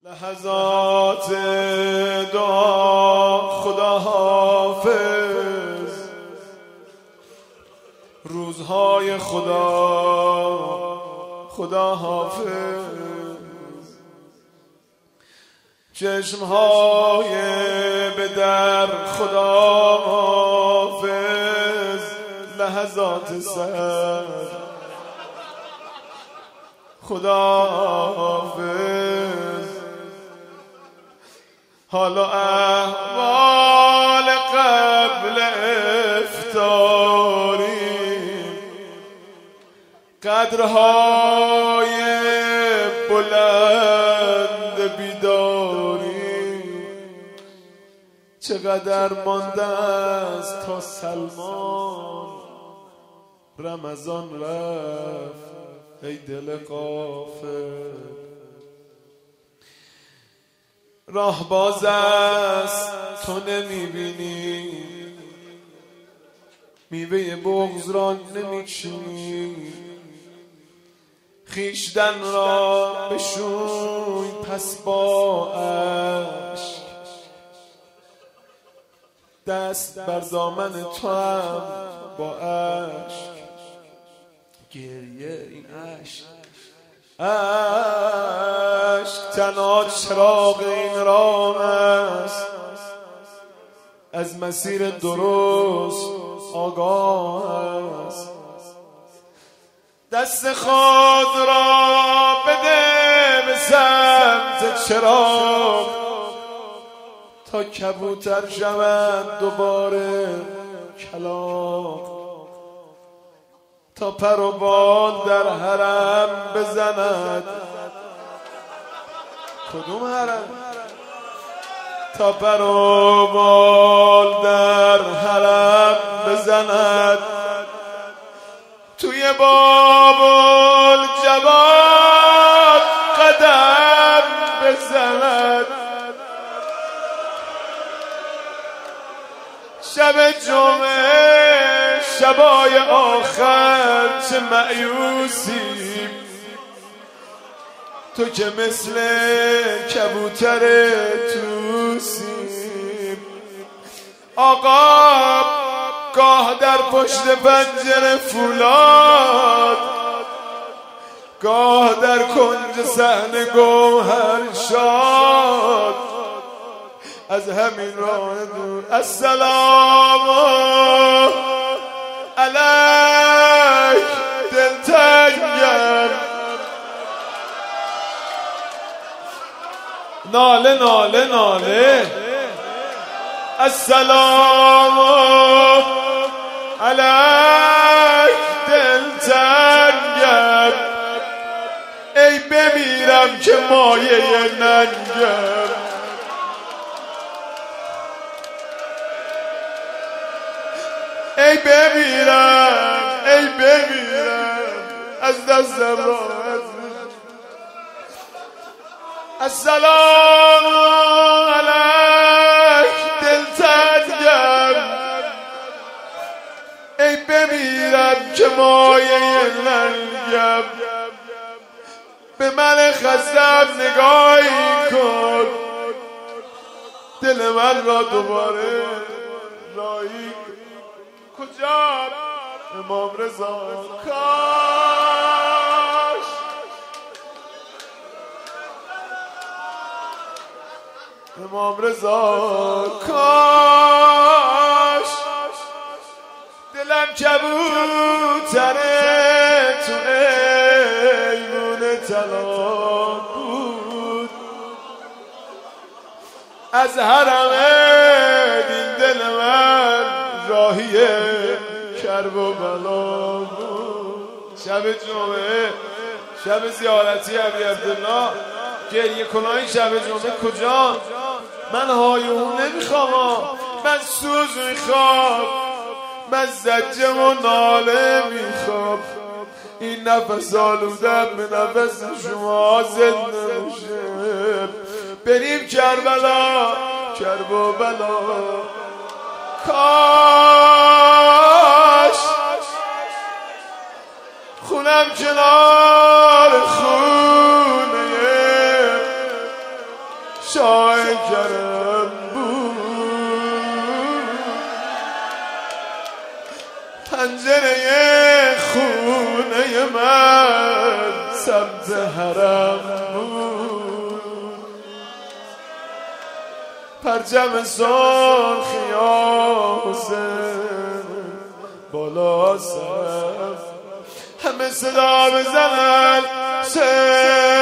لحظات دعا خدا حافظ، روزهای خدا حافظ، چشمهای به در خدا حافظ، لحظات سر خدا حافظ، حالا احوال قبل افطاریم، قدرهای بلند بیداریم، چقدر مانده است تا سلمان رمضان رفت ای دل غافل، راه باز است تو نمیبینی، میوه بغض را نمیچینی، خویشتن را بشوی پس با اشک، دست بر دامن تو هم با اشک، گریه این اشک تنها چراغ این راه است، از مسیر درست آگاه است، دست خود را بده به سمت چراغ تا کبوتر شود دوباره کلاغ، تا پر و بال در حرم بزند. کدوم حرم؟ تا پر و بال در حرم بزند، توی باب الجواد قدم بزند، شب جمعه شبای آخر چه مأیوسی، تو که مثل کبوتر توسی، آقا گاه در پشت پنجره فولاد، گاه در کنج صحنه گوهر شاد، از همین راه دور السلام علیک دلتنگم، ناله ناله ناله، السلام علیک دلتنگم، ای بمیرم که مایه ننگم، ای بمیرم از دستم راحت، السلام علیک دلتنگم، ای بمیرم که مایه ننگم، به من خستم نگاهی کن، دل من را دوباره راهی کجا امام رضا، کاش امام رضا، کاش دلم کبوتره تو ایوون طلا بود، از حرم این دل من راهی کرب و بلا بود، شب جمعه شب زیارتی ابی عبدالله، گریه کنای شب جمعه کجا؟ من هایون نمیخوام، من سوز میخوام، من زجه و ناله میخوام، این نفس آلودم به نفس شما زنده میشه، بریم کربلا کرب و بلا، کاش خونم کنار خونه شاه کرم بود. پنجره خونه من سمت حرم بود. پرچم سرخی حسین بالا سر همه صدا بزنن